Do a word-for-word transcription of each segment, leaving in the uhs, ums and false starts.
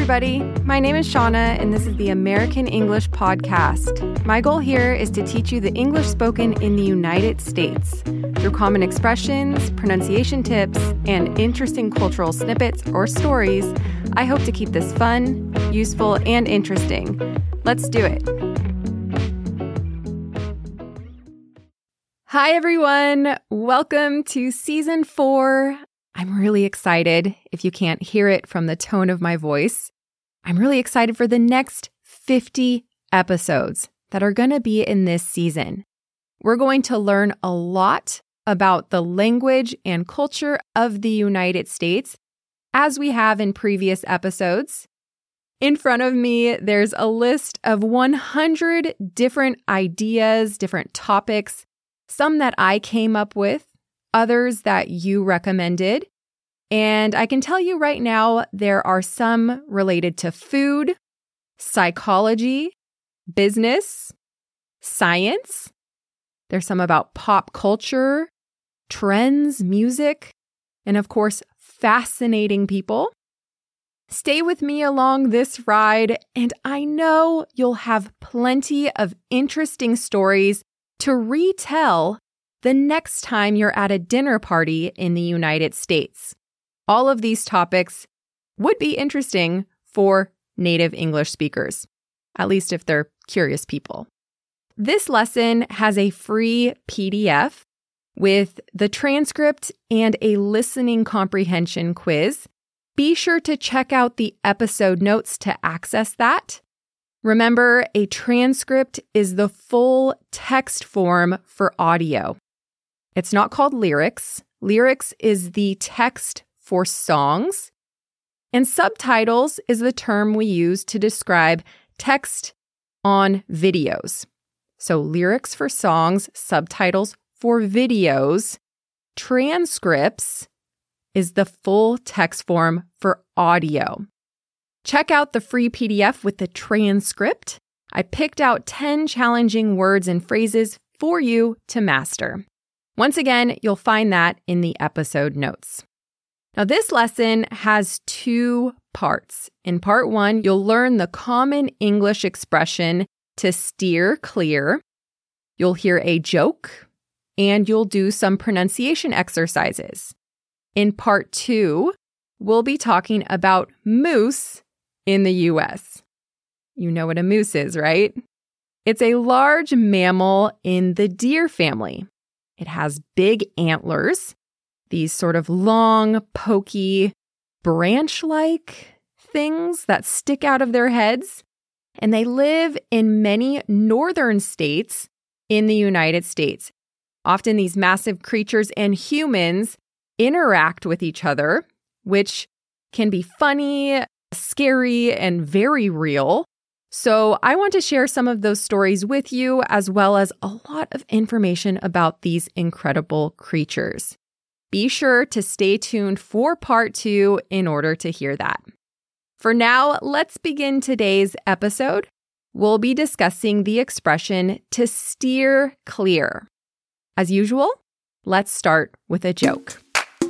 everybody. My name is Shauna, and this is the American English Podcast. My goal here is to teach you the English spoken in the United States through common expressions, pronunciation tips, and interesting cultural snippets or stories. I hope to keep this fun, useful, and interesting. Let's do it. Hi, everyone. Welcome to season four. I'm really excited, if you can't hear it from the tone of my voice. I'm really excited for the next fifty episodes that are going to be in this season. We're going to learn a lot about the language and culture of the United States, as we have in previous episodes. In front of me, there's a list of one hundred different ideas, different topics, some that I came up with, others that you recommended. And I can tell you right now, there are some related to food, psychology, business, science. There's some about pop culture, trends, music, and of course, fascinating people. Stay with me along this ride, and I know you'll have plenty of interesting stories to retell the next time you're at a dinner party in the United States. All of these topics would be interesting for native English speakers, at least if they're curious people. This lesson has a free P D F with the transcript and a listening comprehension quiz. Be sure to check out the episode notes to access that. Remember, a transcript is the full text form for audio. It's not called lyrics. Lyrics is the text for songs. And subtitles is the term we use to describe text on videos. So lyrics for songs, subtitles for videos. Transcripts is the full text form for audio. Check out the free P D F with the transcript. I picked out ten challenging words and phrases for you to master. Once again, you'll find that in the episode notes. Now, this lesson has two parts. In part one, you'll learn the common English expression to steer clear. You'll hear a joke, and you'll do some pronunciation exercises. In part two, we'll be talking about moose in the U S. You know what a moose is, right? It's a large mammal in the deer family. It has big antlers, these sort of long, pokey, branch-like things that stick out of their heads. And they live in many northern states in the United States. Often these massive creatures and humans interact with each other, which can be funny, scary, and very real. So I want to share some of those stories with you, as well as a lot of information about these incredible creatures. Be sure to stay tuned for part two in order to hear that. For now, let's begin today's episode. We'll be discussing the expression to steer clear. As usual, let's start with a joke.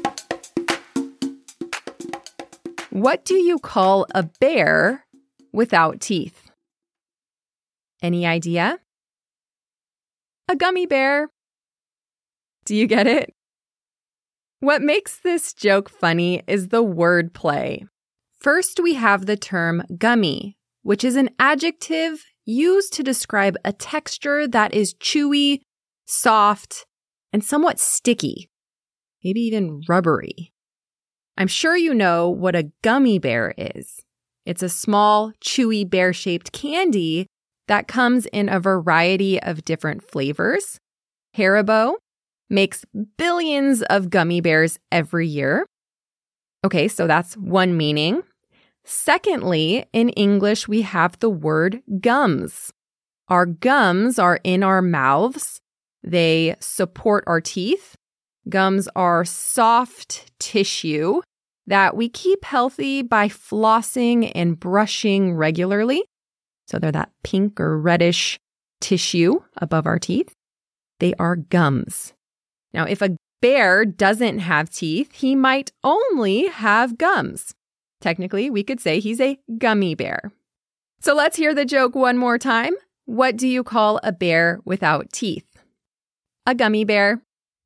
What do you call a bear without teeth? Any idea? A gummy bear. Do you get it? What makes this joke funny is the wordplay. First, we have the term gummy, which is an adjective used to describe a texture that is chewy, soft, and somewhat sticky, maybe even rubbery. I'm sure you know what a gummy bear is. It's a small, chewy, bear-shaped candy that comes in a variety of different flavors. Haribo makes billions of gummy bears every year. Okay, so that's one meaning. Secondly, in English, we have the word gums. Our gums are in our mouths. They support our teeth. Gums are soft tissue that we keep healthy by flossing and brushing regularly. So they're that pink or reddish tissue above our teeth. They are gums. Now, if a bear doesn't have teeth, he might only have gums. Technically, we could say he's a gummy bear. So let's hear the joke one more time. What do you call a bear without teeth? A gummy bear.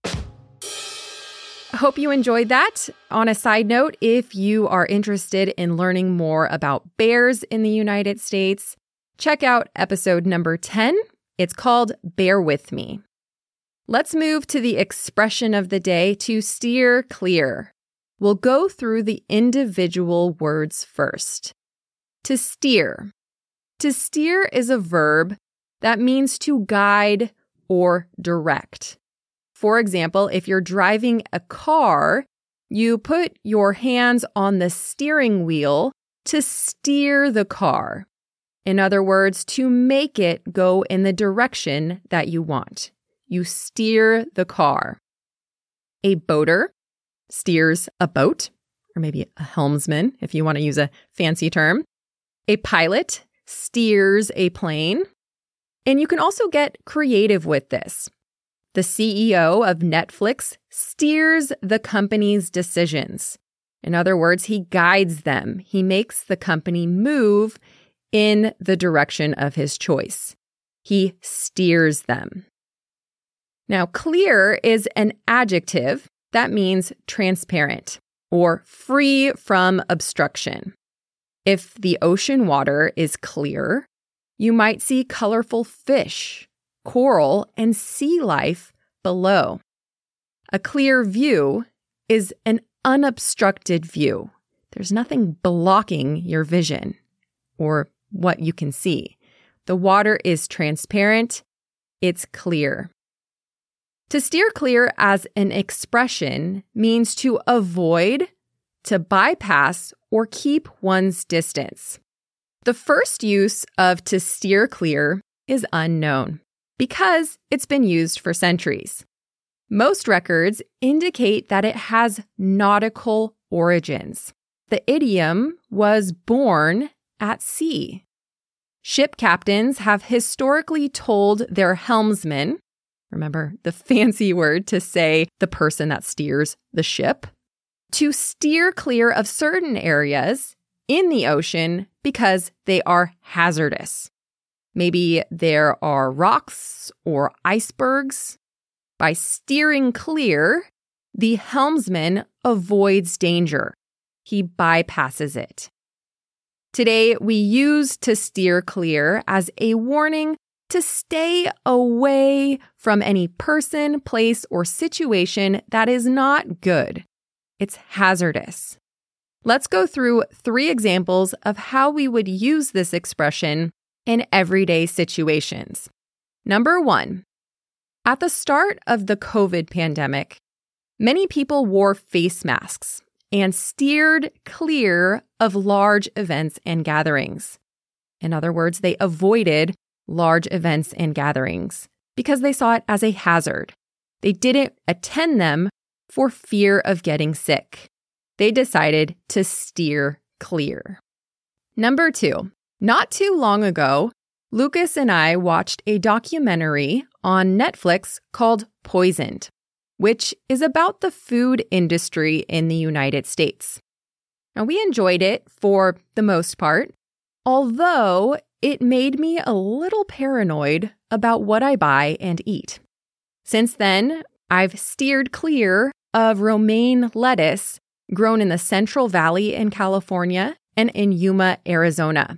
Hope you enjoyed that. On a side note, if you are interested in learning more about bears in the United States, check out episode number ten. It's called Bear With Me. Let's move to the expression of the day, to steer clear. We'll go through the individual words first. To steer. To steer is a verb that means to guide or direct. For example, if you're driving a car, you put your hands on the steering wheel to steer the car. In other words, to make it go in the direction that you want. You steer the car. A boater steers a boat, or maybe a helmsman, if you want to use a fancy term. A pilot steers a plane. And you can also get creative with this. The C E O of Netflix steers the company's decisions. In other words, he guides them. He makes the company move in the direction of his choice. He steers them. Now, clear is an adjective that means transparent or free from obstruction. If the ocean water is clear, you might see colorful fish, coral, and sea life below. A clear view is an unobstructed view. There's nothing blocking your vision or what you can see. The water is transparent. It's clear. To steer clear as an expression means to avoid, to bypass, or keep one's distance. The first use of to steer clear is unknown because it's been used for centuries. Most records indicate that it has nautical origins. The idiom was born at sea. Ship captains have historically told their helmsmen, remember the fancy word to say the person that steers the ship, to steer clear of certain areas in the ocean because they are hazardous. Maybe there are rocks or icebergs. By steering clear, the helmsman avoids danger. He bypasses it. Today, we use to steer clear as a warning to stay away from any person, place, or situation that is not good. It's hazardous. Let's go through three examples of how we would use this expression in everyday situations. Number one, at the start of the COVID pandemic, many people wore face masks and steered clear of large events and gatherings. In other words, they avoided large events and gatherings because they saw it as a hazard. They didn't attend them for fear of getting sick. They decided to steer clear. Number two, not too long ago, Lucas and I watched a documentary on Netflix called Poisoned, which is about the food industry in the United States. Now, we enjoyed it for the most part, although it made me a little paranoid about what I buy and eat. Since then, I've steered clear of romaine lettuce grown in the Central Valley in California and in Yuma, Arizona.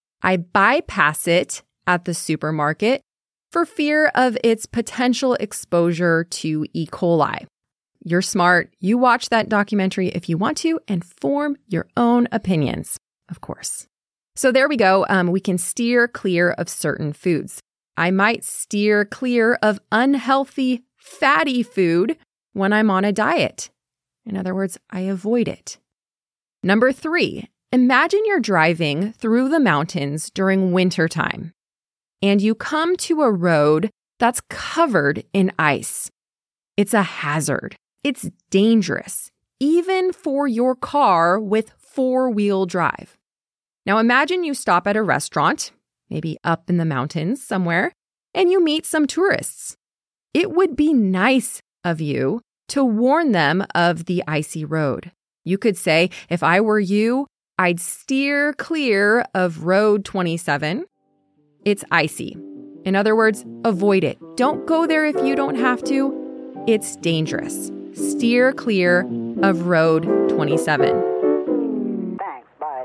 I bypass it at the supermarket for fear of its potential exposure to E. coli. You're smart. You watch that documentary if you want to and form your own opinions, of course. So there we go. Um, we can steer clear of certain foods. I might steer clear of unhealthy, fatty food when I'm on a diet. In other words, I avoid it. Number three, imagine you're driving through the mountains during wintertime, and you come to a road that's covered in ice. It's a hazard. It's dangerous, even for your car with four-wheel drive. Now imagine you stop at a restaurant, maybe up in the mountains somewhere, and you meet some tourists. It would be nice of you to warn them of the icy road. You could say, if I were you, I'd steer clear of Road twenty-seven. It's icy. In other words, avoid it. Don't go there if you don't have to. It's dangerous. Steer clear of Road twenty-seven. Thanks, bye.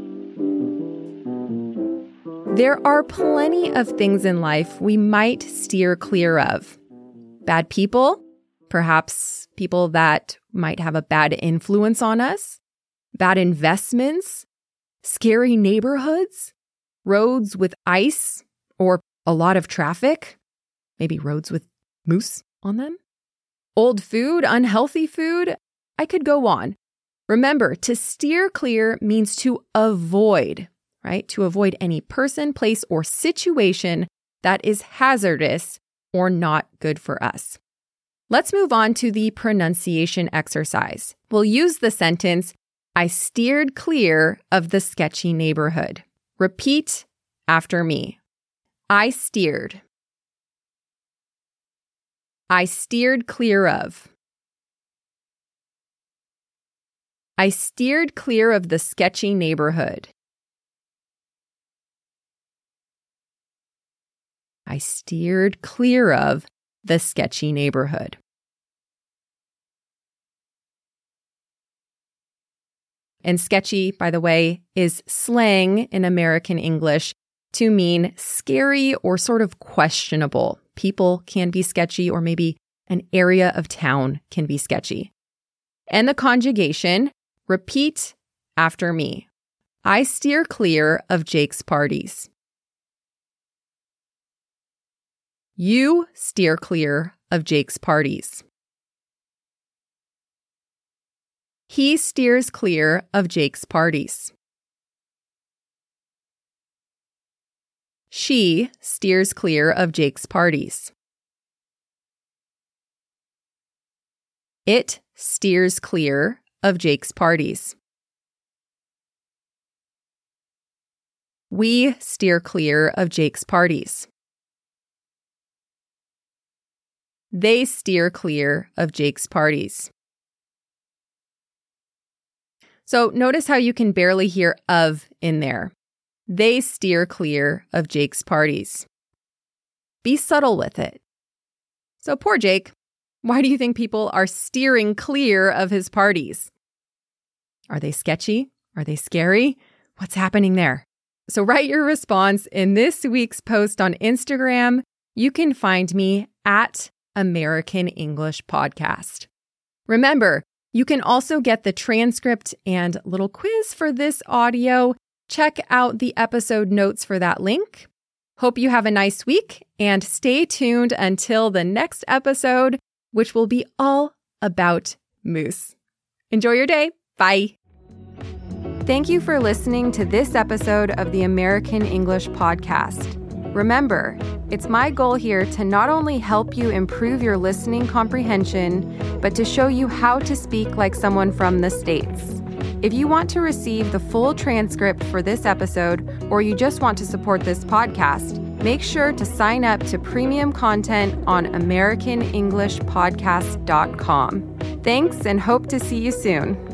There are plenty of things in life we might steer clear of. Bad people, perhaps people that might have a bad influence on us, bad investments, scary neighborhoods, roads with ice or a lot of traffic, maybe roads with moose on them, old food, unhealthy food. I could go on. Remember, to steer clear means to avoid, right? To avoid any person, place, or situation that is hazardous or not good for us. Let's move on to the pronunciation exercise. We'll use the sentence, I steered clear of the sketchy neighborhood. Repeat after me. I steered. I steered clear of. I steered clear of the sketchy neighborhood. I steered clear of the sketchy neighborhood. And sketchy, by the way, is slang in American English to mean scary or sort of questionable. People can be sketchy, or maybe an area of town can be sketchy. And the conjugation, repeat after me. I steer clear of Jake's parties. You steer clear of Jake's parties. He steers clear of Jake's parties. She steers clear of Jake's parties. It steers clear of Jake's parties. We steer clear of Jake's parties. They steer clear of Jake's parties. So notice how you can barely hear of in there. They steer clear of Jake's parties. Be subtle with it. So poor Jake, why do you think people are steering clear of his parties? Are they sketchy? Are they scary? What's happening there? So write your response in this week's post on Instagram. You can find me at American English Podcast. Remember, you can also get the transcript and little quiz for this audio. Check out the episode notes for that link. Hope you have a nice week and stay tuned until the next episode, which will be all about moose. Enjoy your day. Bye. Thank you for listening to this episode of the American English Podcast. Remember, it's my goal here to not only help you improve your listening comprehension, but to show you how to speak like someone from the States. If you want to receive the full transcript for this episode, or you just want to support this podcast, make sure to sign up to premium content on American English Podcast dot com. Thanks, and hope to see you soon.